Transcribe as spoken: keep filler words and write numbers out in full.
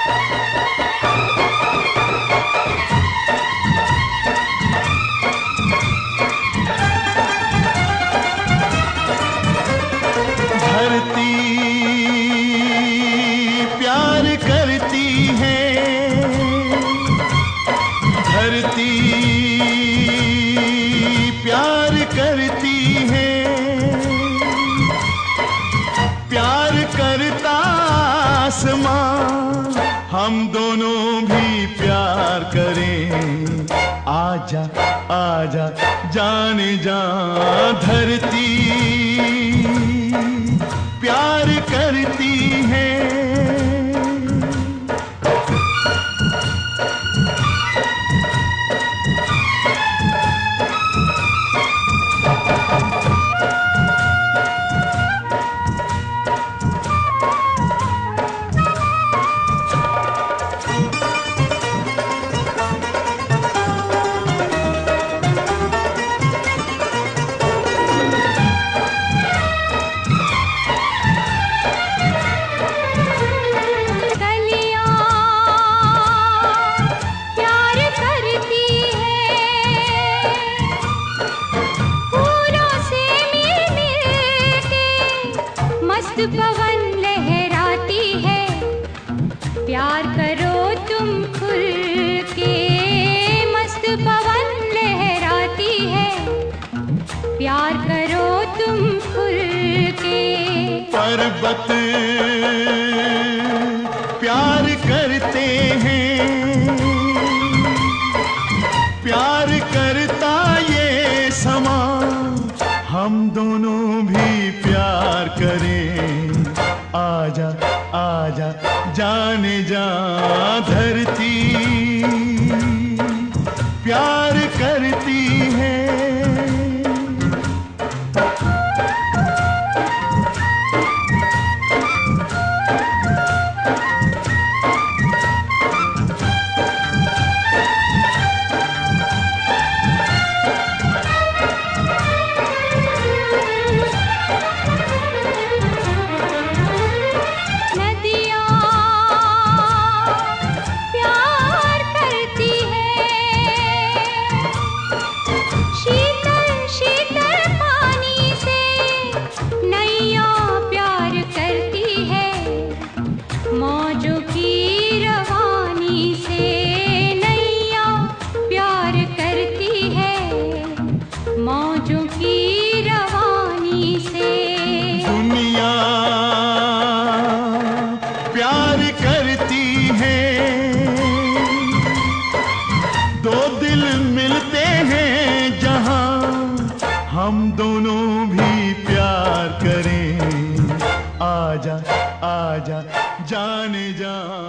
धरती प्यार करती है, धरती प्यार करती है, प्यार करता आसमां, हम दोनों भी प्यार करें। आजा आजा जाने जा, धरती प्यार करती है। पवन लहराती है, प्यार करो तुम खुल के। मस्त पवन लहराती है, प्यार करो तुम खुल के। पर्वत प्यार करते हैं, प्यार करता ये समा, हम दोनों भी प्यार करें। आजा आजा जाने जा, धरती प्यार करती है। मौजों की रवानी से नैया प्यार करती है, मौजों की रवानी से। दुनिया प्यार करती है, दो दिल मिलते हैं जहां, हम दोनों भी प्यार करें। आजा आजा जाने जा।